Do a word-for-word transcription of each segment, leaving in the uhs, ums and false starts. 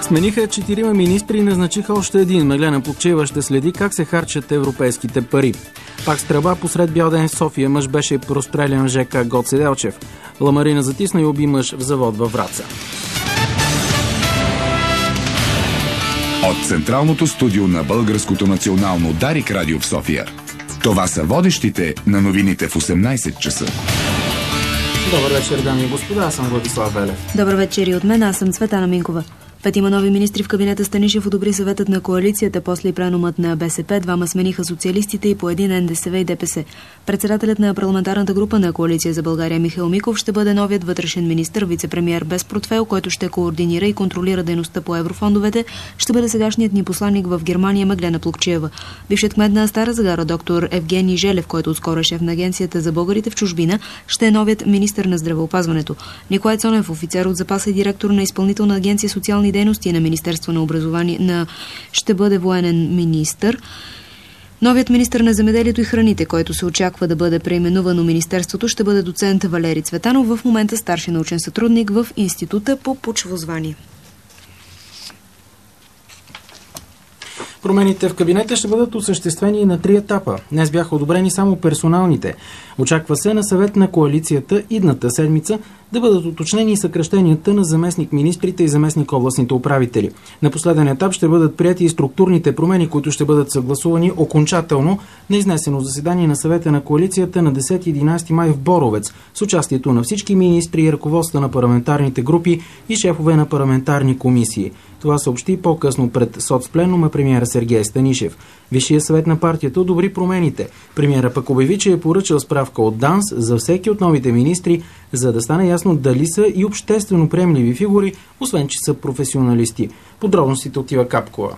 Смениха четирима министри и назначиха още един. Меглена Плугчиева ще следи как се харчат европейските пари. Пак стрелба посред бял ден в София. Мъж беше прострелян в ЖК Гоце Делчев. Ламарина затисна и уби мъж в завод във Враца. От Централното студио на Българското национално Дарик радио в София. Това са водещите на новините в осемнайсет часа. Добър вечер, дами и господа, аз съм Владислав Велев. Добър вечер и от мен, аз съм Цветана Минкова. Петима нови министри в кабинета Станишев одобри съветът на коалицията, после и пленумът на БСП. Двама смениха социалистите и по един Н Д С В и Д П С. Председателят на парламентарната група на Коалиция за България Михаил Миков ще бъде новият вътрешен министър, вице-премиер без портфейл, който ще координира и контролира дейността по еврофондовете. Ще бъде сегашният ни посланник в Германия Меглена Плугчиева. Бившият кмет на Стара Загора доктор Евгений Желев, който отскоро е шеф на Агенцията за българите в чужбина, ще е новият министър на здравеопазването. Николай Цонев, офицер от запаса и директор на Изпълнителна агенция социални дейности на Министерство на образование на ще бъде военен министър. Новият министър на земеделието и храните, който се очаква да бъде преименувано министерството, ще бъде доцент Валери Цветанов, в момента старши научен сътрудник в Института по почвозвание. Промените в кабинета ще бъдат осъществени на три етапа. Днес бяха одобрени само персоналните. Очаква се на съвет на коалицията идната седмица да бъдат уточнени съкращенията на заместник-министрите и заместник-областните управители. На последен етап ще бъдат прияти и структурните промени, които ще бъдат съгласувани окончателно на изнесено заседание на съвета на коалицията на десети и единайсети май в Боровец с участието на всички министри и ръководства на парламентарните групи и шефове на парламентарни комисии. Това съобщи по-късно пред соцпленума премиера Сергей Станишев. Висшият съвет на партията одобри промените. Премиера пък обяви, че е поръчал справка от ДАНС за всеки от новите министри, за да стане ясно дали са и обществено приемливи фигури, освен че са професионалисти. Подробностите от Ива Капкова.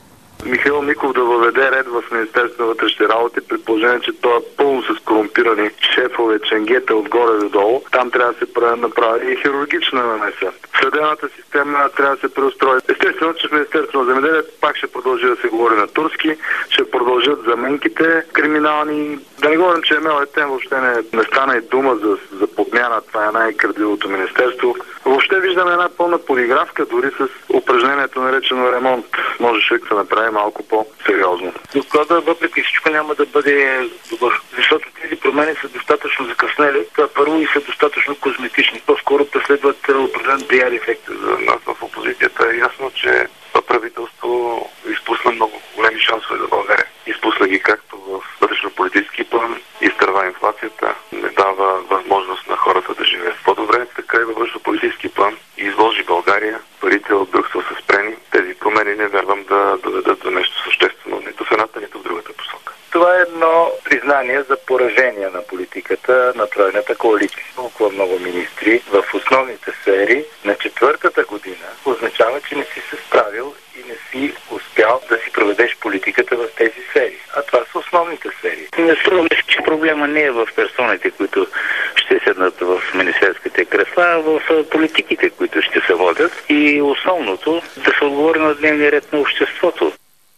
Михаил Миков да въведе ред в Министерството на вътрешните работи, при положение, че той е пълно с корумпирани шефове, ченгета отгоре до долу. Там трябва да се направи и хирургична намеса. Съдебната система трябва да се преустрои. Естествено, че в Министерството на земеделието пак ще продължи да се говори на турски, ще продължат заменките криминални. Да не говорим, че Емел Етем въобще не, не стана и дума за, за подмяна. Това е най-крадливото министерство. Въобще виждаме една пълна подигравка, дори с упражнението наречено ремонт. Може човек да направи малко по-сериозно. Доклада въпреки всичко няма да бъде добър, защото тези промени са достатъчно закъснели, това първо и са достатъчно козметични. По-скоро преследват определен пиар ефект за нас в опозицията. Е ясно, че това правителство изпусна много големи шансове за България. Изпусна ги както в вътрешно-политически план, изтърва инфлацията, не дава възможност на хората да живеят по-добре, така и във вътрешно-политически план и изложи България. Парите от Брюксел са спрени. Тези промени не вярвам да доведат до нещо съществено, нито в едната, нито в другата посока. Това е едно признание за поражение на политиката на тройната коалиция. Толкова много министри в основните сфери на четвъртата година означава, че не си се справил и не си успял да си проведеш политиката в тези сфери. А това са основните сфери. Не струва ми, че проблема не е в персоните, които ще седнат в министерските кресла, а в политиките, които ще се водят. И основното да се отговори на дневния ред на обществото.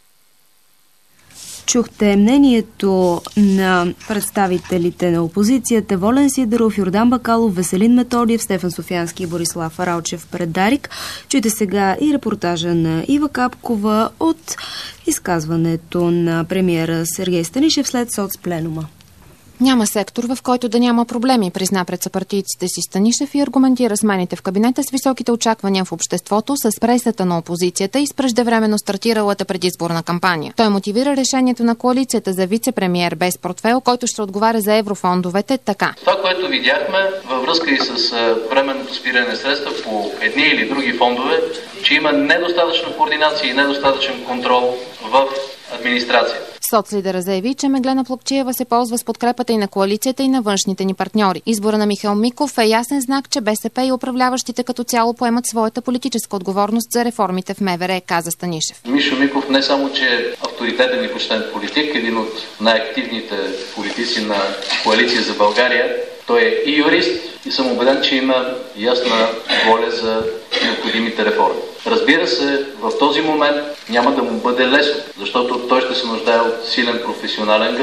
Чухте мнението на представителите на опозицията Волен Сидеров, Йордан Бакалов, Веселин Методиев, Стефан Софиянски и Борислав Ралчев пред Дарик. Чуйте сега и репортажа на Ива Капкова от изказването на премиера Сергей Станишев след соцпленума. Няма сектор, в който да няма проблеми, призна пред съпартийците си Станишев и аргументира смените в кабинета с високите очаквания в обществото, с пресата на опозицията и с преждевременно стартиралата предизборна кампания. Той мотивира решението на коалицията за вице-премиер без портфейл, който ще отговаря за еврофондовете, така. Това, което видяхме във връзка и с временното спиране на средства по едни или други фондове, че има недостатъчна координация и недостатъчен контрол в администрацията. Соцлидера заяви, че Меглена Плугчиева се ползва с подкрепата и на коалицията и на външните ни партньори. Избора на Михаил Миков е ясен знак, че БСП и управляващите като цяло поемат своята политическа отговорност за реформите в МВР, каза Станишев. Мишо Миков не само, че е авторитетен и почтен политик, един от най-активните политици на Коалиция за България, той е и юрист и съм убеден, че има ясна воля за необходимите реформи. Разбира се, в този момент няма да му бъде лесно, защото той ще се нуждае от силен професионален гръб,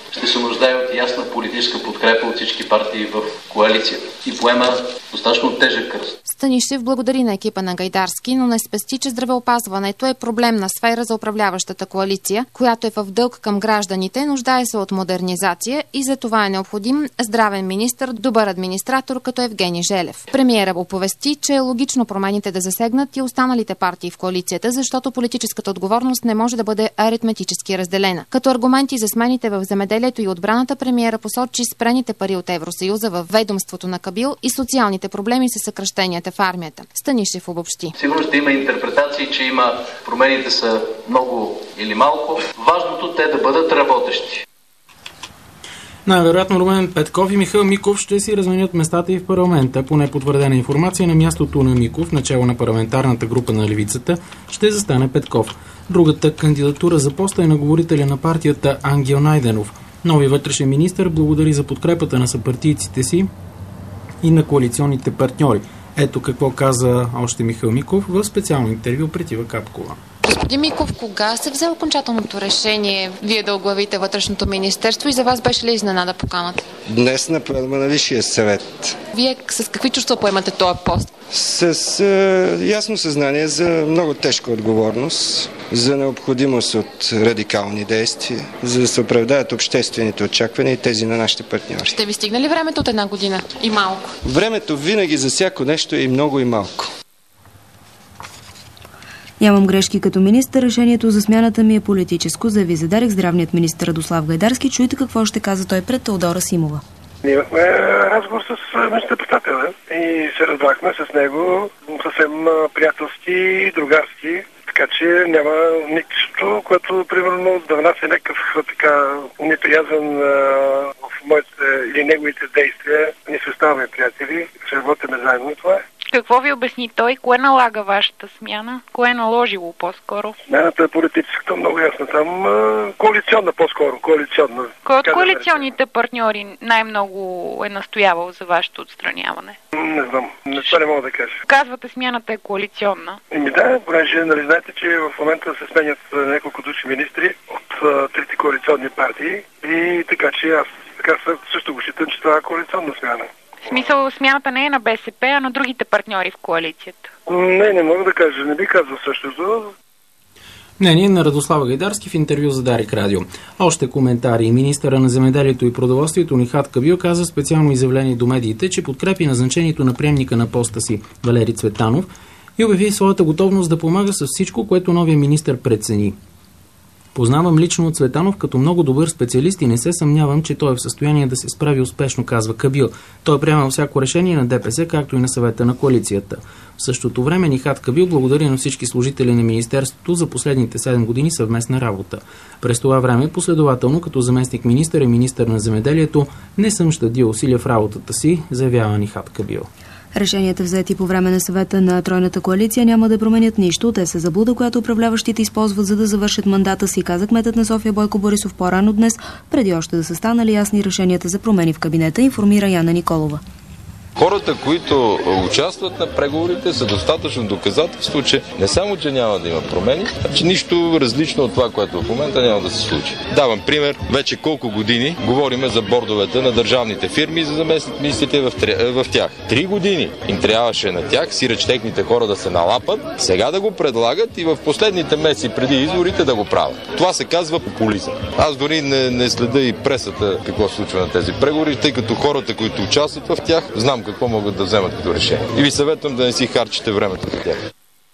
ще се нуждае от ясна политическа подкрепа от всички партии в коалицията и поема достатъчно тежък кръст. Станишев благодари на екипа на Гайдарски, но не спести, че здравеопазването е проблемна сфера за управляващата коалиция, която е в дълг към гражданите, нуждае се от модернизация и за това е необходим здравен министър, добър администратор като Евгений Желев. Премиерът оповести, че е логично промените да засегнат и останалите партии в коалицията, защото политическата отговорност не може да бъде аритметически разделена. Като аргументи за смените в земеделието и отбраната, премиера посочи спрените пари от Евросъюза в ведомството на Кабил и социалните проблеми с съкращенията в армията. Станишев обобщи. Сигурно ще има интерпретации, че има промените са много или малко. Важното те да бъдат работещи. Най-вероятно Румен Петков и Михаил Миков ще си разменят местата и в парламента. Поне потвърдена информация, на мястото на Миков, начало на парламентарната група на Левицата, ще застане Петков. Другата кандидатура за поста е на говорителя на партията Ангел Найденов. Нови вътрешен министър благодари за подкрепата на съпартийците си и на коалиционните партньори. Ето какво каза още Михаил Миков в специално интервю пред Ива Капкова. Господин Миков, кога се взе окончателното решение Вие да оглавите вътрешното министерство и за вас беше ли изненада поканата? Днес на пленума на Висшия съвет. Вие с какви чувства поемате този пост? С е, ясно съзнание за много тежка отговорност, за необходимост от радикални действия, за да се оправдаят обществените очаквания и тези на нашите партньори. Ще ви стигне ли времето от една година и малко? Времето винаги за всяко нещо е и много и малко. Нямам грешки като министър, решението за смяната ми е политическо, заяви за Дарик здравният министър Радослав Гайдарски. Чуйте какво ще каза той пред Теодора Симова. Ние имахме разговор с министър-председателя и се разбрахме с него съвсем приятелски и другарски, така че няма нищо, което примерно да внася някакъв така неприязан в моите или неговите действия. Ние се оставаме приятели, ще работим заедно, това е. Какво ви обясни той? Кое налага вашата смяна? Кое е наложило по-скоро? Смяната е политическата, много ясна. Там коалиционна по-скоро, коалиционна. Кой от коалиционните партньори най-много е настоявал за вашето отстраняване? Не знам. Не, това не мога да кажа. Казвате, смяната е коалиционна. Еми да, понеже нали знаете, че в момента се сменят няколко души министри от а, трите коалиционни партии и така че аз така също го считам, че това е коалиционна смяна. В смисъл, смяната не е на БСП, а на другите партньори в коалицията. Не, не мога да кажа. Не би казал същото. Мнение на Радослава Гайдарски в интервю за Дарик Радио. Още коментари. Министъра на земеделието и продоволствието Нихат Кабил каза специално изявление до медиите, че подкрепи назначението на приемника на поста си Валери Цветанов и обяви своята готовност да помага с всичко, което новия министър прецени. Познавам лично от Цветанов като много добър специалист и не се съмнявам, че той е в състояние да се справи успешно, казва Кабил. Той приема всяко решение на ДПС, както и на съвета на коалицията. В същото време Нихат Кабил благодари на всички служители на Министерството за последните седем години съвместна работа. През това време, последователно като заместник министър и министър на земеделието, не съм щадил усилия в работата си, заявява Нихат Кабил. Решенията, взети по време на съвета на тройната коалиция, няма да променят нищо. Те са заблуда, която управляващите използват, за да завършат мандата си, каза кметът на София Бойко Борисов по-рано днес, преди още да са станали ясни решенията за промени в кабинета, информира Яна Николова. Хората, които участват на преговорите, са достатъчно доказателство, че не само, че няма да има промени, а че нищо различно от това, което в момента няма да се случи. Давам пример, вече колко години говориме за бордовете на държавните фирми и за заместник министрите в, в тях. Три години им трябваше на тях, сиреч техните хора да се налапат, сега да го предлагат и в последните месеци преди изборите да го правят. Това се казва популизъм. Аз дори не, не следа и пресата какво се случва на тези преговори, тъй като хората, които участват в тях, знам какво могат да вземат като решение. И ви съветвам да не си харчите времето за тях.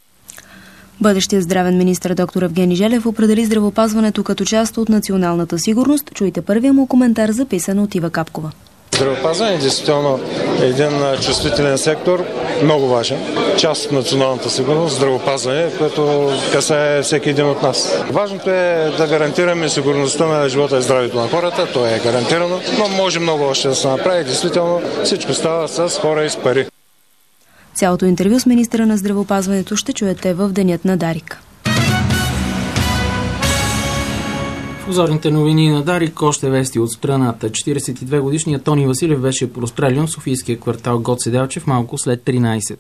Бъдещият здравен министър доктор Евгений Желев определи здравеопазването като част от националната сигурност. Чуйте първия му коментар, записан от Ива Капкова. Здравеопазване е действително един чувствителен сектор, много важен. Част от националната сигурност, здравеопазване, което касае всеки един от нас. Важното е да гарантираме сигурността на живота и здравето на хората, то е гарантирано, но може много още да се направи. Действително всичко става с хора и с пари. Цялото интервю с министъра на здравеопазването ще чуете в денят на Дарик. В озорните новини на Дарик още вести от страната. четиридесет и две годишният Тони Василев беше прострелян в софийския квартал Гоце Делчев малко след тринайсет.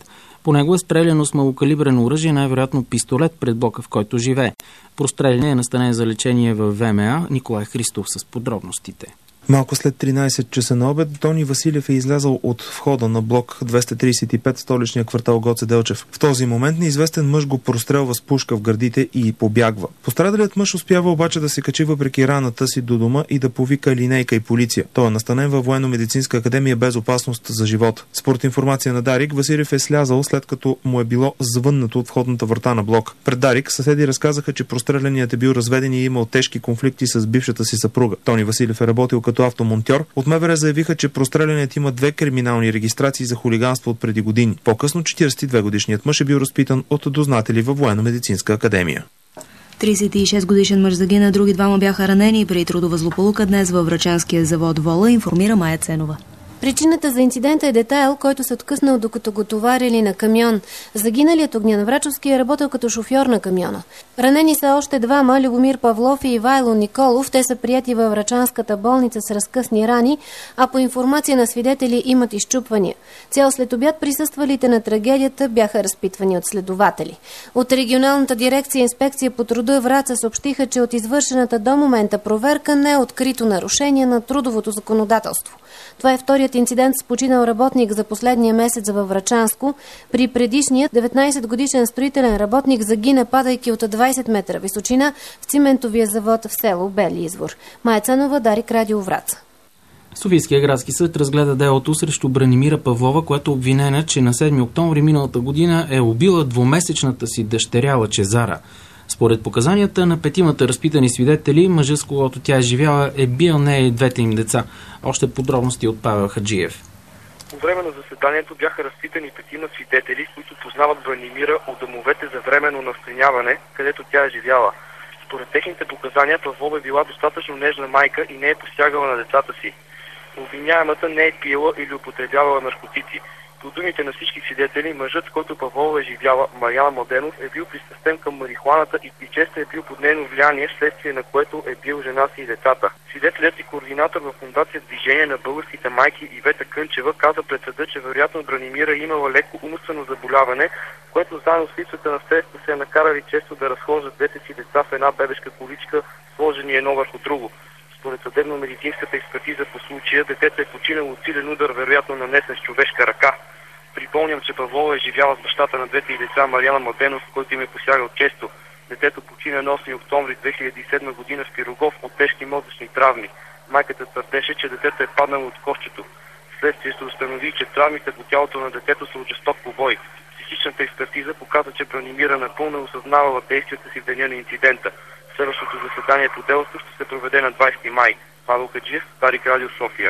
По него е стреляно с малокалибрено оръжие, най-вероятно пистолет пред блока, в който живее. Простреляне е настанен за лечение в ВМА. Николай Христов с подробностите. Малко след тринайсет часа на обед Тони Василев е излязъл от входа на блок двеста трийсет и пет, столичния квартал Гоце Делчев. В този момент неизвестен мъж го прострелва с пушка в гърдите и побягва. Пострадалият мъж успява обаче да се качи въпреки раната си до дома и да повика линейка и полиция. Той е настанен във Военно-медицинска академия без опасност за живота. Според информация на Дарик, Василев е слязал след като му е било звъннато от входната врата на блок. Пред Дарик съседи разказаха, че простреляният е бил разведен и имал тежки конфликти с бившата си съпруга. Тони Василев е работил като автомонтьор. От МВР заявиха, че простреляният има две криминални регистрации за хулиганство от преди години. По-късно четирийсет и две годишният мъж е бил разпитан от дознатели във Военно-медицинска академия. трийсет и шест годишен мъж загина, други двама бяха ранени при трудова злополука днес във врачанския завод Вола, информира Майя Ценова. Причината за инцидента е детайл, който се откъснал докато го товарили на камион. Загиналият Огнянаврачовски е работил като шофьор на камиона. Ранени са още двама, Любомир Павлов и Ивайло Николов. Те са прияти във врачанската болница с разкъсни рани, а по информация на свидетели имат изчупвания. Цял след обяд присъствалите на трагедията бяха разпитвани от следователи. От регионалната дирекция инспекция по труда Враца съобщиха, че от извършената до момента проверка не е открито нарушение на трудовото законодателство. Това е вторият инцидент с починал работник за последния месец във Врачанско. При предишният деветнайсет годишен строителен работник загина, падайки от двайсет метра височина в циментовия завод в село Бели извор. Майя Ценова, Дарик, Радио Враца. Софийския градски съд разгледа делото срещу Бранимира Павлова, която е обвинена, че на седми октомври миналата година е убила двумесечната си дъщеря Лъчезара. Според показанията на петимата разпитани свидетели, мъжът, с когото тя е живяла, е бил нея и двете им деца. Още подробности от Павел Хаджиев. По време на заседанието бяха разпитани петима свидетели, които познават Бранимира от домовете за временно настаняване, където тя е живяла. Според техните показания, Павлова е била достатъчно нежна майка и не е посягала на децата си. Обвиняемата не е пиела или употребявала наркотици. По думите на всички свидетели, мъжът, с който Павлова е живяла, Мариян Младенов, е бил пристрастен към марихуаната и, и често е бил под нейно влияние, вследствие на което е бил жена си и децата. Свидетелят и координатор в фондация Движение на българските майки Ивета Кънчева каза пред съда, че вероятно Бранимира е имала леко умствено заболяване, което заедно с липсата на средства се е накарали често да разхождат двете си деца в една бебешка количка, сложени едно върху друго. Според съдебно-медицинската експертиза по случая, детето е починало от силен удар, вероятно нанесен с човешка ръка. Припомням, че Павлова е живяла с бащата на двете и деца Марияна Младенов, който им е посягал често. Детето почина на осми октомври две хиляди и седма година в Пирогов от тежки мозъчни травми. Майката твърдеше, че детето е паднало от кошчето. Вследствие се установи, че травмите по тялото на детето са от жесток побой. Психичната експертиза показа, че Бранимира напълно осъзнавала действията си в деня на инцидента. Следващото заседание по делото ще се проведе на двайсети май. Павел Хаджиев, Дарик, Радио София.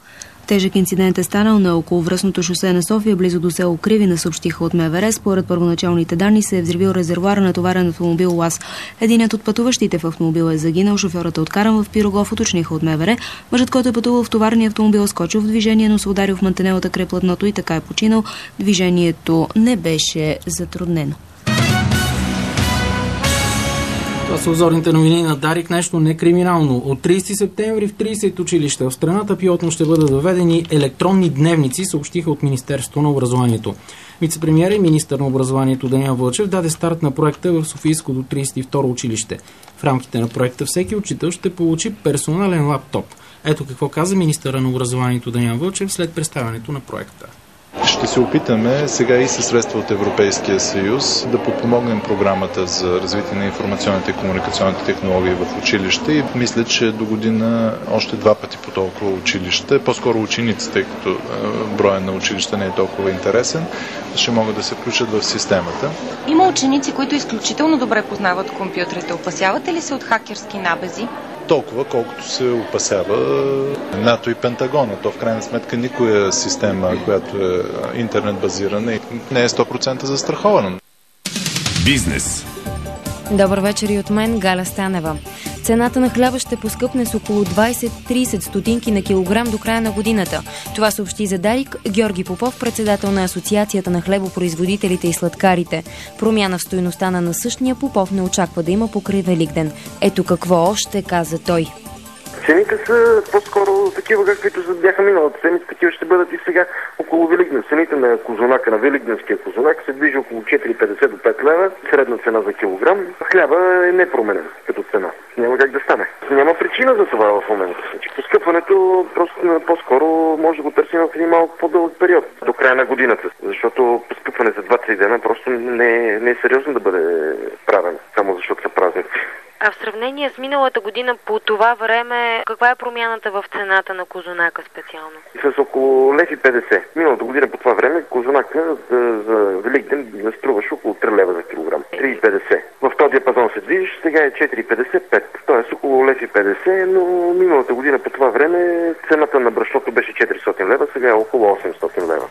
Тежък инцидент е станал на околовръстното шосе на София, близо до село Кривина, съобщиха от МВР. Според първоначалните данни се е взривил резервоар на товарен автомобил УАЗ. Единият от пътуващите в автомобила е загинал, шофьорът е откаран в Пирогов, уточниха от МВР. Мъжът, който е пътувал в товарния автомобил, скочил в движение, но се ударил в мантенелата край платното и така е починал. Движението не беше затруднено. Това са обзорните новини на Дарик. Нещо некриминално. От трийсети септември в трийсет училища в страната пилотно ще бъдат въведени електронни дневници, съобщиха от Министерството на образованието. Вицепремиер и министър на образованието Даниел Вълчев даде старт на проекта в Софийското трийсет и второ училище. В рамките на проекта всеки учител ще получи персонален лаптоп. Ето какво каза министъра на образованието Даниел Вълчев след представянето на проекта. Ще се опитаме сега и със средства от Европейския съюз да подпомогнем програмата за развитие на информационните и комуникационните технологии в училище и мисля, че до година още два пъти по толкова училище, по-скоро ученици, тъй като броя на училище не е толкова интересен, ще могат да се включат в системата. Има ученици, които изключително добре познават компютрите. Опасявате ли се от хакерски набези? Толкова, колкото се опасява НАТО и Пентагона. То в крайна сметка никоя система, която е интернет базирана, не е сто процента застрахована. Бизнес. Добър вечер и от мен, Галя Станева. Цената на хляба ще поскъпне с около двайсет до трийсет стотинки на килограм до края на годината. Това съобщи за Дарик Георги Попов, председател на Асоциацията на хлебопроизводителите и сладкарите. Промяна в стойността на насъщния Попов не очаква да има покрай Великден. Ето какво още каза той. Цените са по-скоро такива, каквито бяха миналата седмица, такива ще бъдат и сега около Великден. Цените на козунака, на великденския козунак се движи около четири петдесет до пет лева, средна цена за килограм. Хляба е непроменен като цена. Няма как да стане. Няма причина за това в момента. Поскъпването просто по-скоро може да го търсим в един малко по-дълъг период, до края на годината. Защото поскъпване за два-три дена просто не, не е сериозно да бъде правено, само защото са празници. А в сравнение с миналата година по това време, каква е промяната в цената на козунака специално? С около лев и петдесет. Миналата година по това време козунака за, за Великден струваше около три лева за килограм. три и петдесет. В този диапазон се движиш, сега е четири и петдесет пет. Т.е. около лев и петдесет, но миналата година по това време цената на брашното беше четиристотин лева, сега е около осемстотин лева.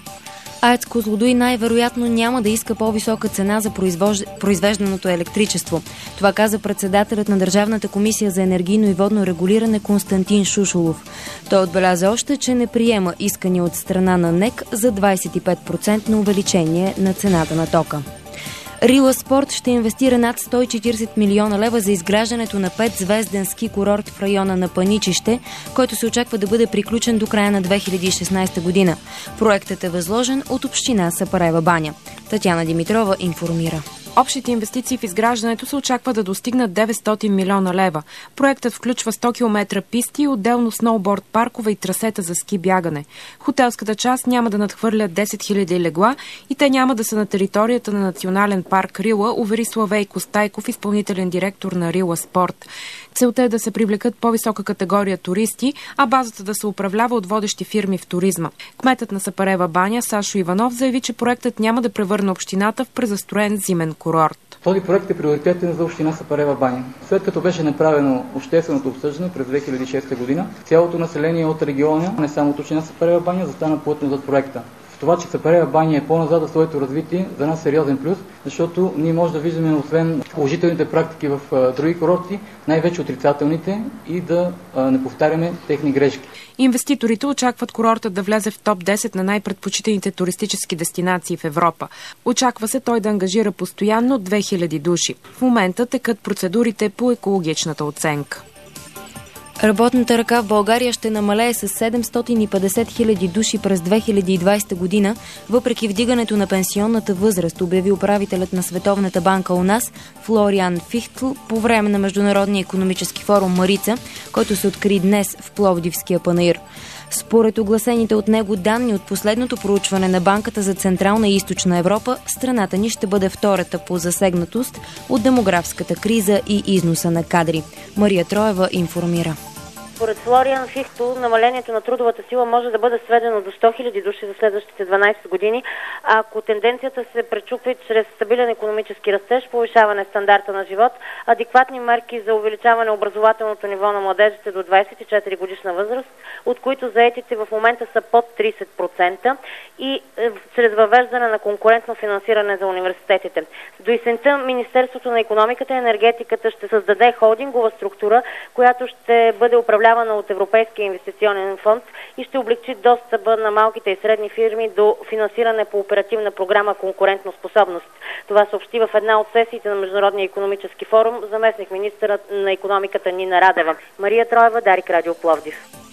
АЕЦ Козлодуй най-вероятно няма да иска по-висока цена за произвож... произвежданото електричество. Това каза председателят на Държавната комисия за енергийно и водно регулиране Константин Шушулов. Той отбеляза още, че не приема искания от страна на НЕК за двадесет и пет процента увеличение на цената на тока. Рила Спорт ще инвестира над сто и четиридесет милиона лева за изграждането на петзвезден ски курорт в района на Паничище, който се очаква да бъде приключен до края на две хиляди и шестнадесета година. Проектът е възложен от община Сапарева баня. Татяна Димитрова информира. Общите инвестиции в изграждането се очаква да достигнат деветстотин милиона лева. Проектът включва сто километра писти, отделно сноуборд паркове и трасета за ски бягане. Хотелската част няма да надхвърля десет хиляди легла и те няма да са на територията на Национален парк Рила, увери Славейко Стайков, изпълнителен директор на Рила Спорт. Целта е да се привлекат по-висока категория туристи, а базата да се управлява от водещи фирми в туризма. Кметът на Сапарева баня Сашо Иванов заяви, че проектът няма да превърне общината в презастроен зимен курорт. Този проект е приоритетен за община Сапарева баня. След като беше направено общественото обсъждане през две хиляди и шеста година, цялото население от региона, не само от община Сапарева баня, застана плътно зад проекта. Това, че Сапарева баня е по-назад в своето развитие, за нас е сериозен плюс, защото ние може да виждаме, освен положителните практики в а, други курорти, най-вече отрицателните и да а, не повтаряме техни грешки. Инвеститорите очакват курортът да влезе в топ десет на най-предпочитаните туристически дестинации в Европа. Очаква се той да ангажира постоянно две хиляди души. В момента текат процедурите по екологичната оценка. Работната ръка в България ще намалее с седемстотин и петдесет хиляди души през две хиляди и двадесета година, въпреки вдигането на пенсионната възраст, обяви управителят на Световната банка у нас Флориан Фихтл по време на Международния икономически форум Марица, който се откри днес в Пловдивския панаир. Според огласените от него данни от последното проучване на Банката за Централна и Източна Европа, страната ни ще бъде втората по засегнатост от демографската криза и износа на кадри. Мария Троева информира. Според Флориан Фихтл, намалението на трудовата сила може да бъде сведено до сто хиляди души за следващите дванадесет години, ако тенденцията се пречупи чрез стабилен икономически растеж, повишаване стандарта на живот, адекватни мерки за увеличаване образователното ниво на младежите до двадесет и четири годишна възраст, от които заетите в момента са под тридесет процента, и е, чрез въвеждане на конкурентно финансиране за университетите. До есента Министерството на икономиката и енергетиката ще създаде холдингова структура, която ще бъде управлявана от Европейския инвестиционен фонд и ще облегчи достъпа на малките и средни фирми до финансиране по оперативна програма "Конкурентно способност". Това съобщи в една от сесиите на Международния икономически форум заместник министърът на икономиката Нина Радева. Мария Троева, Дарик Радио, Пловдив.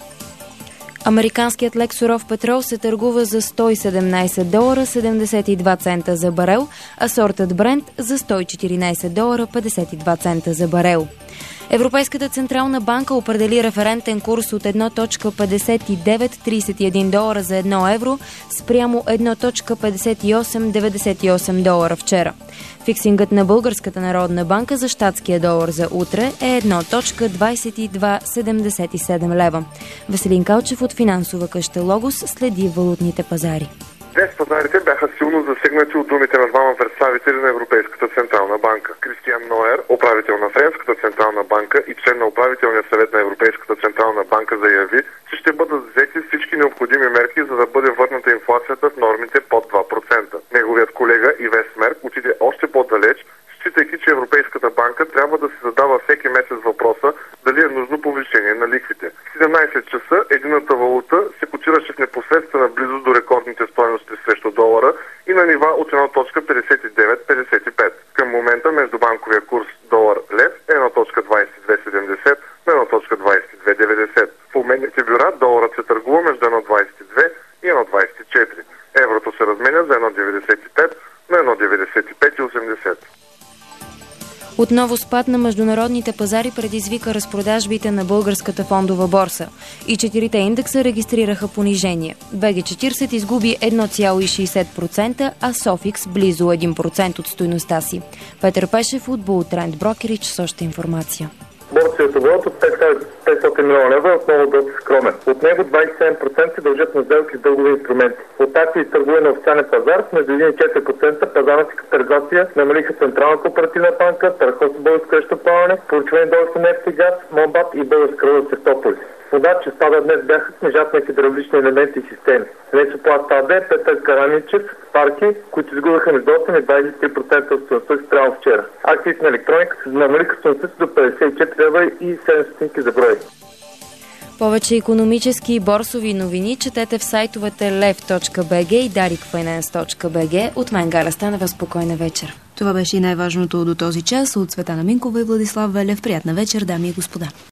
Американският лек суров петрол се търгува за сто и седемнадесет долара седемдесет и два цента за барел, а сортът Брент за сто и четиринадесет долара петдесет и два цента за барел. Европейската централна банка определи референтен курс от едно цяло петдесет и девет тридесет и един долара за едно евро спрямо едно цяло петдесет и осем деветдесет и осем долара вчера. Фиксингът на Българската народна банка за щатския долар за утре е едно цяло двадесет и два седемдесет и седем лева. Веселин Калчев от финансова къща Логос следи валутните пазари. Днес пазарите бяха силно засегнати от думите на двама представители на Европейската централна банка. Кристиан Ноер, управител на Френската централна банка и член на управителния съвет на Европейската централна банка, заяви, че ще бъдат взети всички необходими мерки, за да бъде върната инфлацията в нормите под два процента. Неговият колега Ивес Мерк отиде още по-далеч, считайки, че Европейската банка трябва да се задава всеки месец въпроса дали е нужно повишение на лихвите. В седемнадесет часа едината валута се котираше в непосредствена близост до рекордните стойности срещу долара и на нива от едно цяло петдесет и девет петдесет и пет. Към момента междубанковия курс долар-лев е едно цяло двадесет и две седемдесет на едно цяло двадесет и две Отново спад на международните пазари предизвика разпродажбите на българската фондова борса. И четирите индекса регистрираха понижение. БГ четиридесет изгуби едно цяло и шейсет процента, а Софикс близо един процент от стойността си. Петър Пешев от Бултренд Брокерич с още информация. Борсовият оборот от петстотин милиона лева е отново доста скромен. От него двадесет и седем процента се дължат на сделки с дългови инструменти. От акции търгуване на официален пазар с между един и четири процента пазарната капитализация намалиха Централна кооперативна банка, Тархос Българско кръщоплаване, поручване доларски нефт и газ, Момбат и Българска рода Севтополис. Вода, че спада днес бяха книжата на хидравлични елементи и системи. Лесопласт АД, Петър Караничев, Парки, които изгубиха между осем и двадесет и три процента от стойността спрямо вчера. Акциите на електроника се намалиха стойността си до петдесет и четири лева и седем стотинки за брой. Повече икономически и борсови новини четете в сайтовете лев точка би джи и дарик файнанс точка би джи. От мен Галя Станева, спокойна вечер. Това беше и най-важното до този час. От Цветана Минкова и Владислав Велев. Приятна вечер, дами и господа.